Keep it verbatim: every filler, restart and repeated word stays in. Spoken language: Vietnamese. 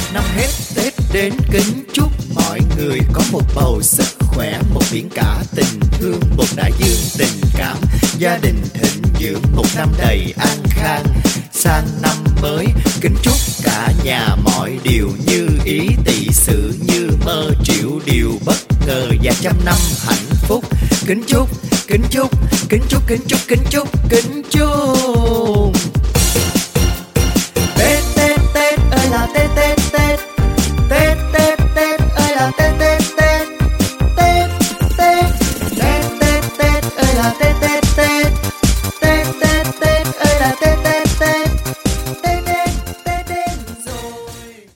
Năm hết Tết đến kính chúc mọi người có một bầu sức khỏe, một biển cả tình thương, một đại dương tình cảm, gia đình thịnh vượng, một năm đầy an khang. Sang năm mới kính chúc cả nhà mọi điều như ý, tỷ sự như mơ, triệu điều bất ngờ và trăm năm hạnh phúc. Kính chúc, kính chúc, kính chúc, kính chúc, kính chúc, kính chúc.